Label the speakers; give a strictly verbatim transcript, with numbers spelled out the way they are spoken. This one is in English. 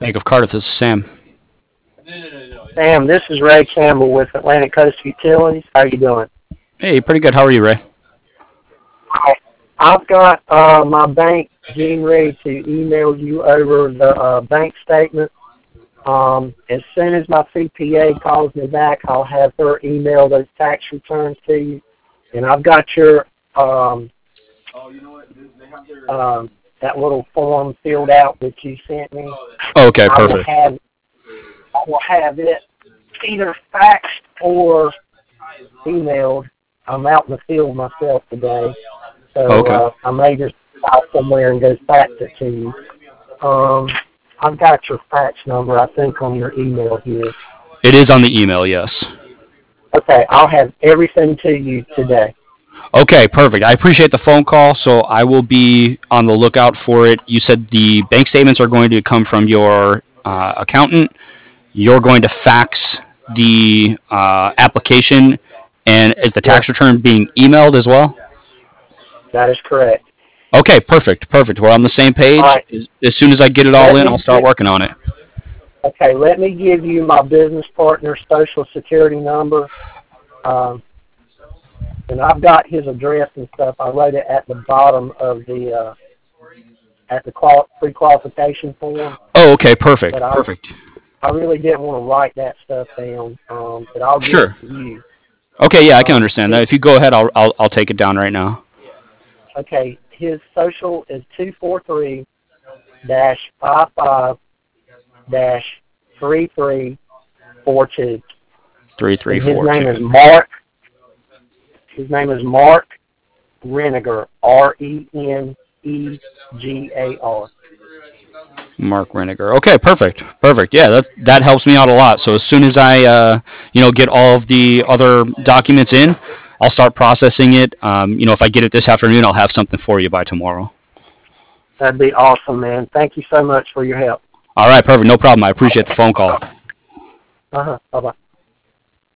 Speaker 1: Bank of Cardiff. This is Sam.
Speaker 2: Sam, this is Ray Campbell with Atlantic Coast Utilities. How you doing?
Speaker 1: Hey, pretty good. How are you, Ray?
Speaker 2: Hi. I've got uh, my bank getting ready to email you over the uh, bank statement. Um, as soon as my C P A calls me back, I'll have her email those tax returns to you. And I've got your um, um, that little form filled out that you sent me.
Speaker 1: Okay,
Speaker 2: I will
Speaker 1: perfect.
Speaker 2: have I will have it either faxed or emailed. I'm out in the field myself today, so
Speaker 1: Okay.
Speaker 2: uh, I may just stop somewhere and go fax it to you. Um, I've got your fax number, I think, on your email here.
Speaker 1: It is on the email, yes.
Speaker 2: Okay, I'll have everything to you today.
Speaker 1: Okay, perfect. I appreciate the phone call, so I will be on the lookout for it. You said the bank statements are going to come from your uh, accountant. You're going to fax the uh, application, and is the
Speaker 2: Yes,
Speaker 1: tax return being emailed as well?
Speaker 2: that is correct.
Speaker 1: Okay, perfect, perfect. We're on the same
Speaker 2: All
Speaker 1: page.
Speaker 2: right,
Speaker 1: As, as soon as I get it all
Speaker 2: let
Speaker 1: in,
Speaker 2: me
Speaker 1: I'll start
Speaker 2: get,
Speaker 1: working on it.
Speaker 2: okay, let me give you my business partner's social security number. Um, and I've got his address and stuff. I wrote it at the bottom of the uh, at the qual- pre-qualification form,
Speaker 1: Oh, okay, perfect,
Speaker 2: but I
Speaker 1: perfect.
Speaker 2: I really didn't want to write that stuff down. Um, but I'll give it
Speaker 1: Sure.
Speaker 2: to you.
Speaker 1: Okay, yeah, I can
Speaker 2: Um,
Speaker 1: understand that.
Speaker 2: his
Speaker 1: If you go ahead, I'll I'll, I'll take it down right now.
Speaker 2: okay, his social is two four three dash five five dash three three four two,
Speaker 1: Three three
Speaker 2: and his
Speaker 1: four
Speaker 2: name
Speaker 1: two.
Speaker 2: is Mark. His name is Mark Reniger. R E N E G A R.
Speaker 1: Mark Reniger. Okay, perfect, perfect. Yeah, that that helps me out a lot. So as soon as I, uh, you know, get all of the other documents in, I'll start processing it. Um, you know, if I get it this afternoon, I'll have something for you by tomorrow.
Speaker 2: That'd be awesome, man. Thank you so much for your help.
Speaker 1: All right, perfect. No problem. I appreciate the phone call.
Speaker 2: Uh huh. Bye bye.